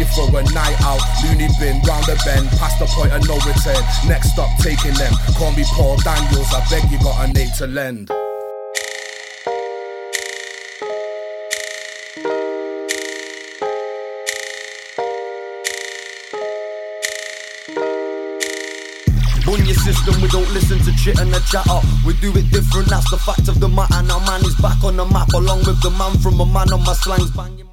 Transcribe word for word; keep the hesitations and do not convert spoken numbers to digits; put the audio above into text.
you for a night out. Looney bin, round the bend, past the point of no return. Next stop, taking them. Call me Paul Daniels, I beg you got a name to lend. On your system, we don't listen to chit and the chatter. We do it different, that's the fact of the matter. Now man is back on the map, along with the man from a man on my slangs banging.